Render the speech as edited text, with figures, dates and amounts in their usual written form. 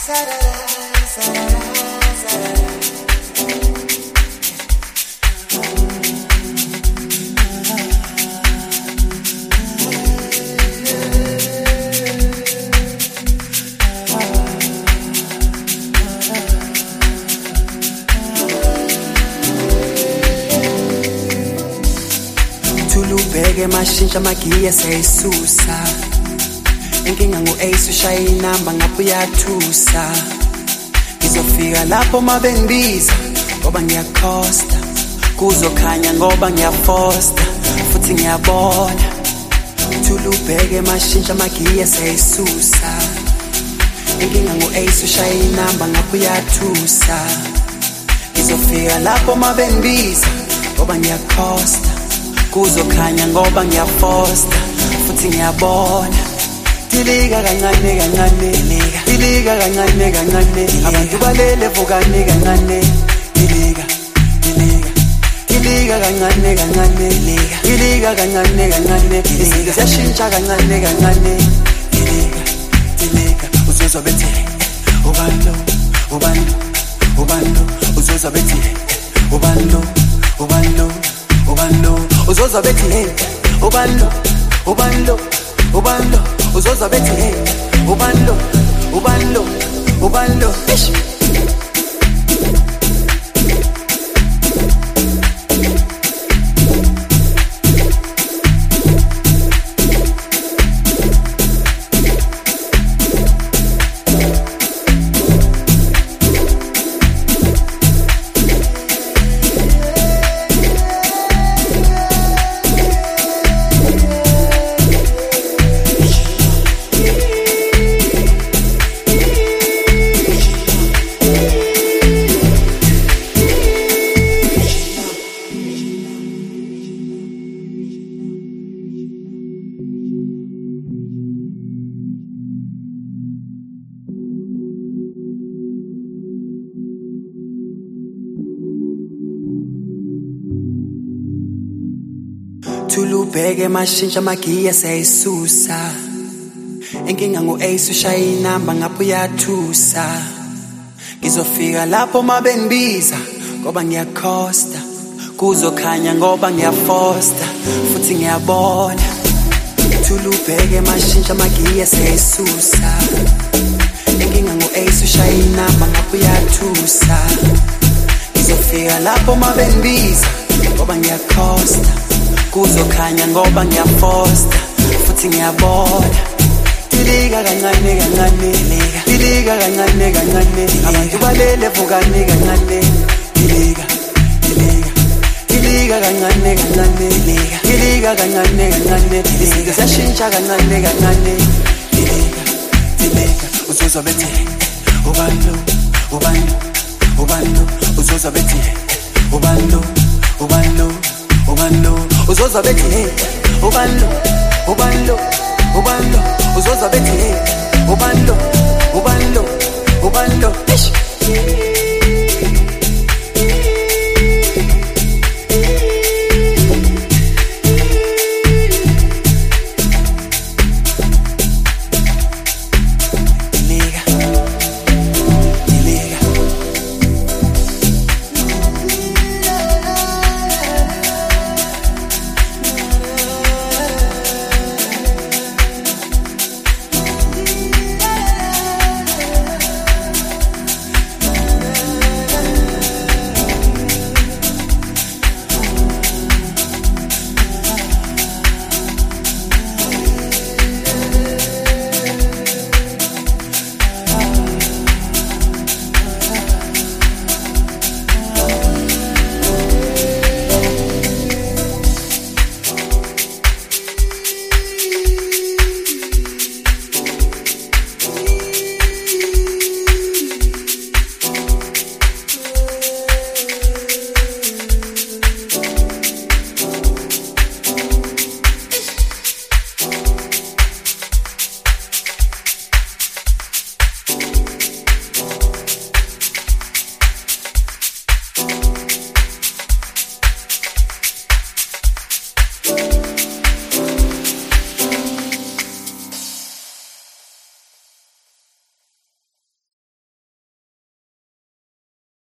Tulubheke mashintsha magiya seyisusa inkinga ngo-ace ushaya inamba ngapho uyathusa ngizofika lapho mabengibiza ngoba ngiyakhosta kuzokhanya ngoba ngiyafosta futhi ngiyabona tulubheke mashintsha magiya seyisusa inkinga ngo-ace ushaya inamba ngapho uyathusa ngizofika lapho mabengibiza ngoba ngiyakhosta kuzokhanya ngoba ngiyafosta futhi ngiyabona dilika kancane kancane dilika kancane kancane abantu balele vukane kancane dilika kancane kancane dilika kancane kancane izinto ziyashintsha kancane kancane dilika uzozwa bethi ubando uzozwa bethi ubando uzozwa bethi hey ubando uzozwa bethi hey ubando ish Tulubheke mashintsha magiya seyisusa inkinga ngo-ace ushaya inamba ngapho uyathusa ngizofika lapho mabengibiza ngoba ngiyakhosta kuzokhanya ngoba ngiyafosta futhi ngiyabona tulubheke mashintsha magiya seyisusa inkinga ngo-ace ushaya inamba ngapho uyathusa ngizofika lapho mabengibiza ngoba ngiyakhosta kuzokhanya ngoba ngiyafosta futhi ngiyabona dilika kancane kancane dilika kancane kancane abantu balele vukane kancane dilika kancane kancane dilika kancane kancane izinto ziyashintsha kancane kancane dilika uzozwa bethi ubando uzozwa bethi ubando uzozwa bethi hey ubando uzozwa bethi hey ubando